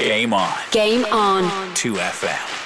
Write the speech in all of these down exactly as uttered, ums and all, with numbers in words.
Game On. Game On. two F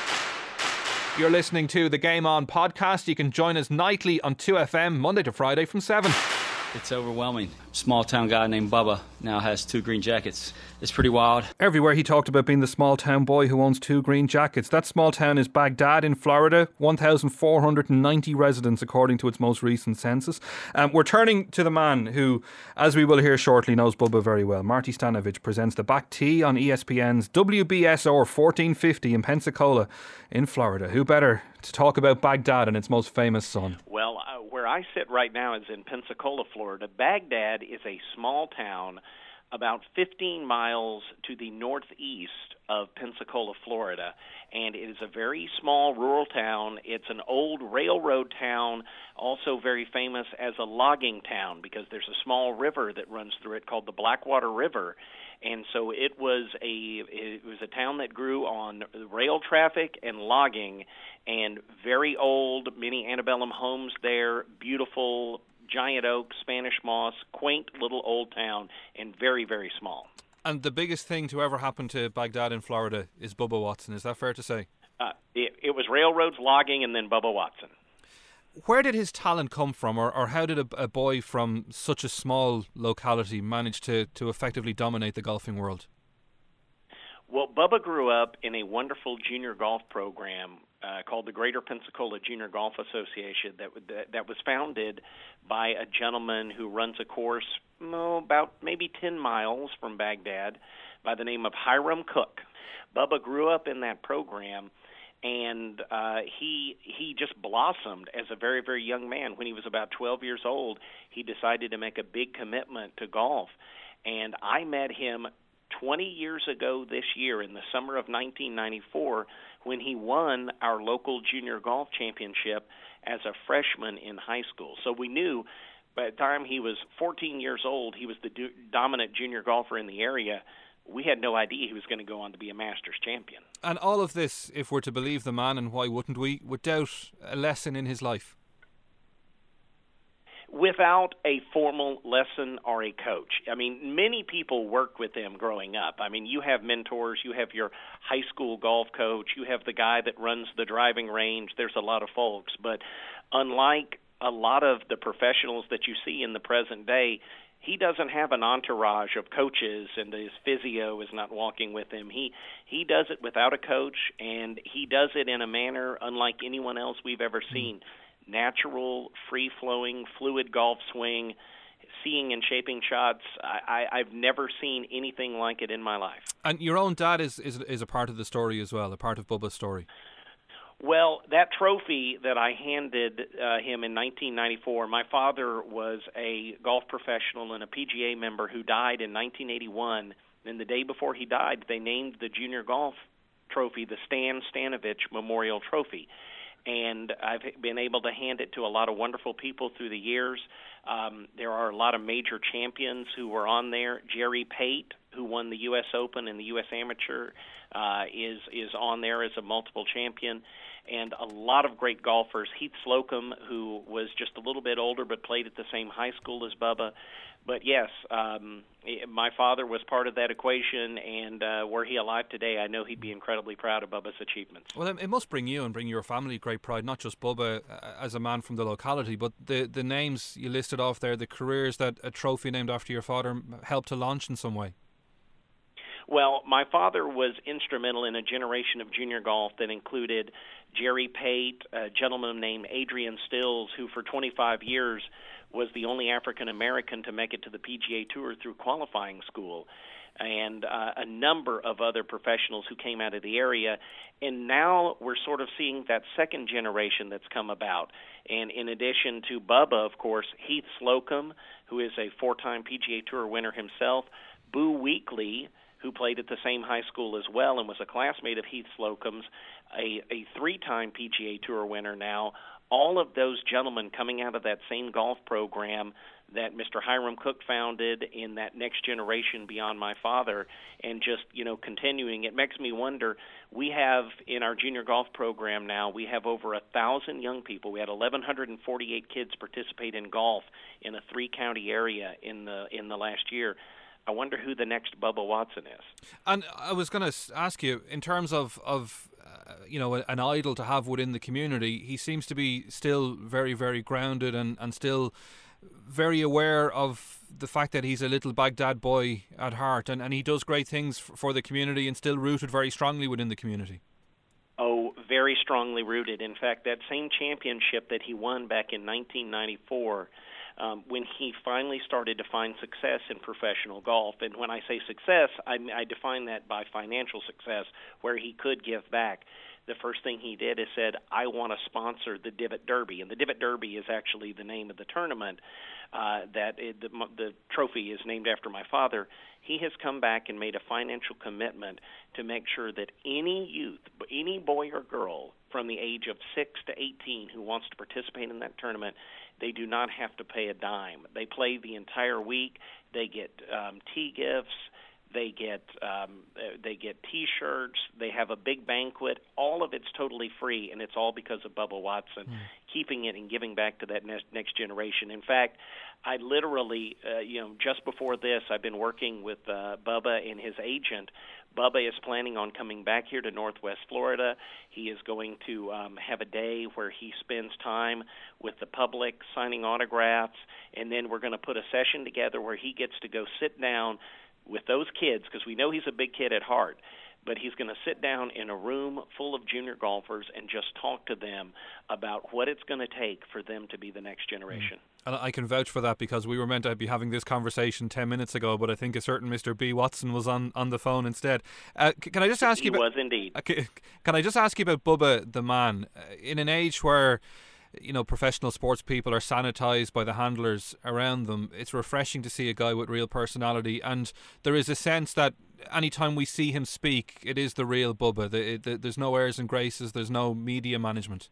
M. You're listening to the Game On podcast. You can join us nightly on two F M, Monday to Friday from seven. It's overwhelming. Small town guy named Bubba now has two green jackets. It's pretty wild. Everywhere he talked about being the small town boy who owns two green jackets. That small town is Baghdad in Florida, one thousand four hundred ninety residents according to its most recent census. Um, we're turning to the man who, as we will hear shortly, knows Bubba very well. Marty Stanovich presents the Back Tee on E S P N's W B S R fourteen fifty in Pensacola in Florida. Who better to talk about Baghdad and its most famous son? Well, uh, where I sit right now is in Pensacola, Florida. Baghdad is a small town about fifteen miles to the northeast of Pensacola, Florida, and it is a very small rural town. It's an old railroad town, also very famous as a logging town because there's a small river that runs through it called the Blackwater River. And so it was a it was a town that grew on rail traffic and logging, and very old, many antebellum homes there, beautiful giant oak, Spanish moss, quaint little old town, and very, very small. And the biggest thing to ever happen to Baghdad in Florida is Bubba Watson. Is that fair to say? Uh, it, it was railroads, logging, and then Bubba Watson. Where did his talent come from, or, or how did a, a boy from such a small locality manage to, to effectively dominate the golfing world? Well, Bubba grew up in a wonderful junior golf program uh, called the Greater Pensacola Junior Golf Association that, that that was founded by a gentleman who runs a course oh, about maybe ten miles from Baghdad by the name of Hiram Cook. Bubba grew up in that program, and uh, he he just blossomed as a very, very young man. When he was about twelve years old, he decided to make a big commitment to golf, and I met him twenty years ago this year in the summer of nineteen ninety-four when he won our local junior golf championship as a freshman in high school. So we knew by the time he was fourteen years old, he was the do- dominant junior golfer in the area. We had no idea he was going to go on to be a Masters champion. And all of this, if we're to believe the man, and why wouldn't we, without a lesson in his life? Without a formal lesson or a coach. I mean, many people worked with him growing up. I mean, you have mentors, you have your high school golf coach, you have the guy that runs the driving range. There's a lot of folks. But unlike a lot of the professionals that you see in the present day, he doesn't have an entourage of coaches, and his physio is not walking with him. He he does it without a coach, and he does it in a manner unlike anyone else we've ever seen. Natural, free-flowing, fluid golf swing, seeing and shaping shots. I, I, I've never seen anything like it in my life. And your own dad is, is, is a part of the story as well, a part of Bubba's story. Well, that trophy that I handed uh, him in nineteen ninety-four, my father was a golf professional and a P G A member who died in nineteen eighty-one. And the day before he died, they named the junior golf trophy the Stan Stanovich Memorial Trophy. And I've been able to hand it to a lot of wonderful people through the years. Um, there are a lot of major champions who were on there. Jerry Pate, who won the U S Open and the U S Amateur, uh, is is on there as a multiple champion. And a lot of great golfers. Heath Slocum, who was just a little bit older but played at the same high school as Bubba. But yes, um, my father was part of that equation, and uh, were he alive today, I know he'd be incredibly proud of Bubba's achievements. Well, it must bring you and bring your family great pride, not just Bubba uh, as a man from the locality, but the, the names you listed off there, the careers that a trophy named after your father helped to launch in some way. Well, my father was instrumental in a generation of junior golf that included Jerry Pate, a gentleman named Adrian Stills, who for twenty-five years was the only African-American to make it to the P G A Tour through qualifying school, and uh, a number of other professionals who came out of the area. And now we're sort of seeing that second generation that's come about. And in addition to Bubba, of course, Heath Slocum, who is a four-time P G A Tour winner himself, Boo Weekley, who played at the same high school as well and was a classmate of Heath Slocum's, a, a three-time P G A Tour winner now. All of those gentlemen coming out of that same golf program that Mister Hiram Cook founded in that next generation beyond my father, and just, you know, continuing. It makes me wonder, we have in our junior golf program now, we have over a thousand young people. We had eleven forty-eight kids participate in golf in a three-county area in the in the last year. I wonder who the next Bubba Watson is. And I was going to ask you, in terms of, of uh, you know, an idol to have within the community, he seems to be still very, very grounded and, and still very aware of the fact that he's a little Baghdad boy at heart, and, and he does great things f- for the community and still rooted very strongly within the community. Oh, very strongly rooted. In fact, that same championship that he won back in nineteen ninety-four, um, when he finally started to find success in professional golf, and when I say success, I, I define that by financial success, where he could give back. The first thing he did is said, I want to sponsor the Divot Derby. And the Divot Derby is actually the name of the tournament. Uh, that it, the, the trophy is named after my father. He has come back and made a financial commitment to make sure that any youth, any boy or girl from the age of six to eighteen who wants to participate in that tournament, they do not have to pay a dime. They play the entire week. They get um, tea gifts. They get um, they get T-shirts. They have a big banquet. All of it's totally free, and it's all because of Bubba Watson mm. keeping it and giving back to that next, next generation. In fact, I literally, uh, you know, just before this, I've been working with uh, Bubba and his agent. Bubba is planning on coming back here to Northwest Florida. He is going to um, have a day where he spends time with the public signing autographs, and then we're going to put a session together where he gets to go sit down with those kids, because we know he's a big kid at heart, but he's going to sit down in a room full of junior golfers and just talk to them about what it's going to take for them to be the next generation. And I can vouch for that, because we were meant to be having this conversation ten minutes ago, but I think a certain Mister B. Watson was on, on the phone instead. Uh, can I just ask he you about... He was indeed. Uh, can I just ask you about Bubba the man? Uh, in an age where, you know, professional sports people are sanitized by the handlers around them, it's refreshing to see a guy with real personality, and there is a sense that anytime we see him speak, it is the real Bubba. The, the, there's no airs and graces, there's no media management.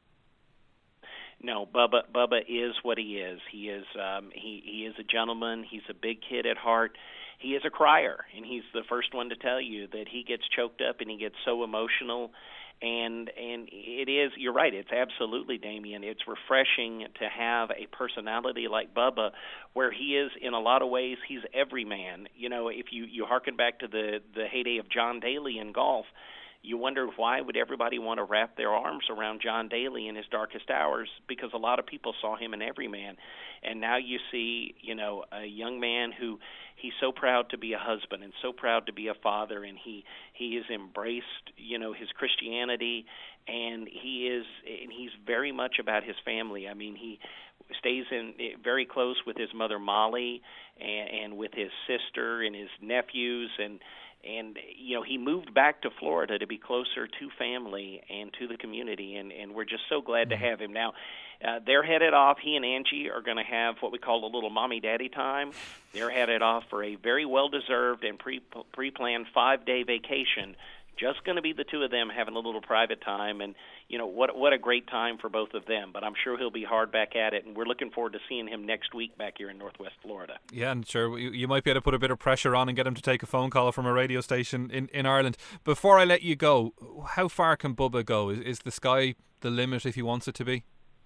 No, Bubba Bubba is what he is. He is um, he, he is a gentleman. He's a big kid at heart. He is a crier, and he's the first one to tell you that he gets choked up and he gets so emotional. And and it is, you're right, it's absolutely, Damien, it's refreshing to have a personality like Bubba, where he is, in a lot of ways, he's every man. You know, if you, you hearken back to the, the heyday of John Daly in golf, you wonder why would everybody want to wrap their arms around John Daly in his darkest hours, because a lot of people saw him in every man. And now you see, you know, a young man who he's so proud to be a husband and so proud to be a father, and he he has embraced, you know, his Christianity, and he is and he's very much about his family. I mean, he stays in very close with his mother Molly and, and with his sister and his nephews, and and you know, he moved back to Florida to be closer to family and to the community, and and we're just so glad mm-hmm. to have him now. Uh, they're headed off. He and Angie are going to have what we call a little mommy-daddy time. They're headed off for a very well-deserved and pre pre-planned five-day vacation. Just going to be the two of them having a little private time, and you know what what a great time for both of them. But I'm sure he'll be hard back at it, and we're looking forward to seeing him next week back here in Northwest Florida. Yeah, and sure, you, you might be able to put a bit of pressure on and get him to take a phone call from a radio station in, in Ireland. Before I let you go, how far can Bubba go? Is, is the sky the limit if he wants it to be?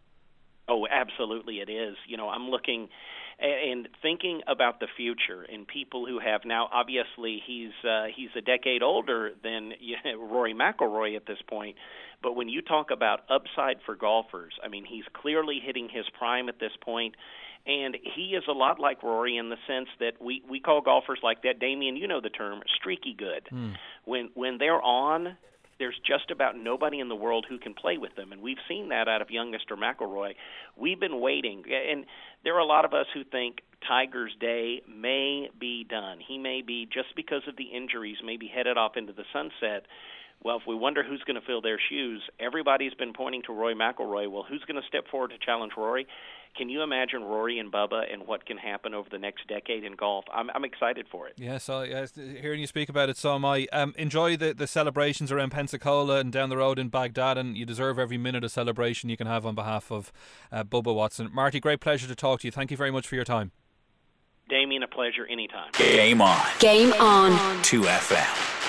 Oh, absolutely it is. You know, I'm looking and thinking about the future and people who have now, obviously he's uh, he's a decade older than you know, Rory McIlroy at this point, but when you talk about upside for golfers, I mean, he's clearly hitting his prime at this point, and he is a lot like Rory in the sense that we, we call golfers like that, Damien, you know the term, streaky good. Mm. When when they're on, there's just about nobody in the world who can play with them, and we've seen that out of young Mister McIlroy. We've been waiting, and there are a lot of us who think Tiger's day may be done. He may be, just because of the injuries, maybe headed off into the sunset. Well, if we wonder who's going to fill their shoes, everybody's been pointing to Rory McIlroy. Well, who's going to step forward to challenge Rory? Can you imagine Rory and Bubba and what can happen over the next decade in golf? I'm, I'm excited for it. Yeah, so yes, hearing you speak about it, so am I. Um, enjoy the, the celebrations around Pensacola and down the road in Baghdad, and you deserve every minute of celebration you can have on behalf of uh, Bubba Watson. Marty, great pleasure to talk to you. Thank you very much for your time. Damien, a pleasure anytime. Game on. Game on. two F M.